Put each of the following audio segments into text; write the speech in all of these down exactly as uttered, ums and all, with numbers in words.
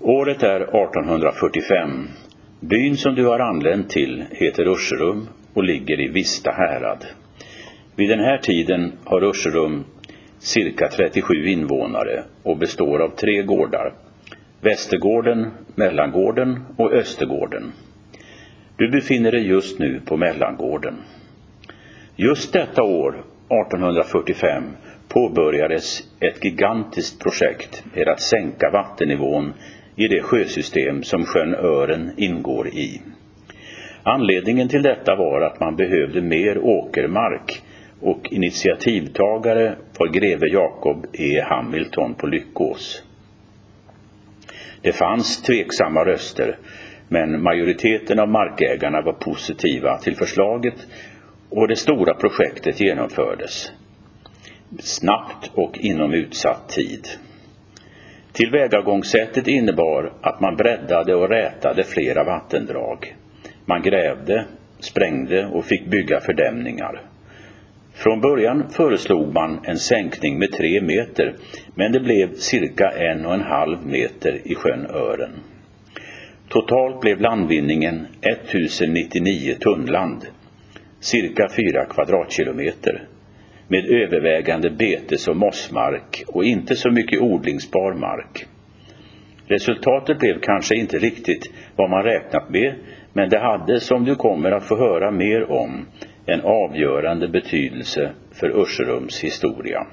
Året är artonhundrafyrtiofem. Byn som du har anlänt till heter Urserum och ligger i Vista härad. Vid den här tiden har Urserum cirka trettiosju invånare och består av tre gårdar: Västergården, Mellangården och Östergården. Du befinner dig just nu på Mellangården. Just detta år, artonhundrafyrtiofem, påbörjades ett gigantiskt projekt med att sänka vattennivån i det sjösystem som sjön Ören ingår i. Anledningen till detta var att man behövde mer åkermark, och initiativtagare var greve Jacob E. Hamilton på Lyckås. Det fanns tveksamma röster, men majoriteten av markägarna var positiva till förslaget och det stora projektet genomfördes snabbt och inom utsatt tid. Tillvägagångssättet innebar att man breddade och rätade flera vattendrag. Man grävde, sprängde och fick bygga fördämningar. Från början föreslog man en sänkning med tre meter, men det blev cirka en och en halv meter i sjön Ören. Totalt blev landvinningen tusen nittionio tunnland, cirka fyra kvadratkilometer, med övervägande betes- och mossmark och inte så mycket odlingsbar mark. Resultatet blev kanske inte riktigt vad man räknat med, men det hade, som du kommer att få höra mer om, en avgörande betydelse för Urserums historia.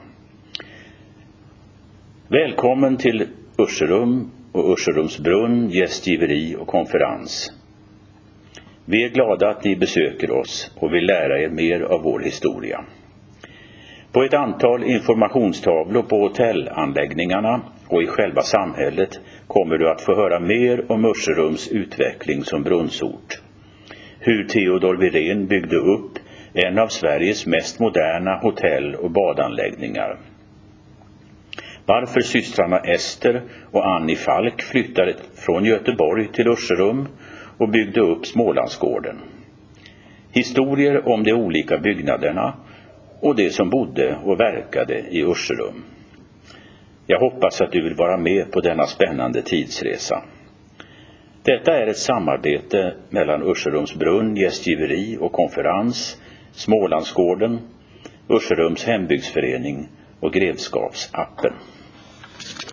Välkommen till Urserum och Urserums brunn, gästgiveri och konferens. Vi är glada att ni besöker oss och vill lära er mer av vår historia. På ett antal informationstavlor på hotellanläggningarna och i själva samhället kommer du att få höra mer om Urserums utveckling som brunnsort. Hur Theodor Wirén byggde upp en av Sveriges mest moderna hotell- och badanläggningar. Varför systrarna Ester och Annie Falk flyttade från Göteborg till Urserum och byggde upp Smålandsgården. Historier om de olika byggnaderna och de som bodde och verkade i Urserum. Jag hoppas att du vill vara med på denna spännande tidsresa. Detta är ett samarbete mellan Urserums brunn, gästgiveri och konferens, Smålandsgården, Urserums hembygdsförening och Grevskapsappen.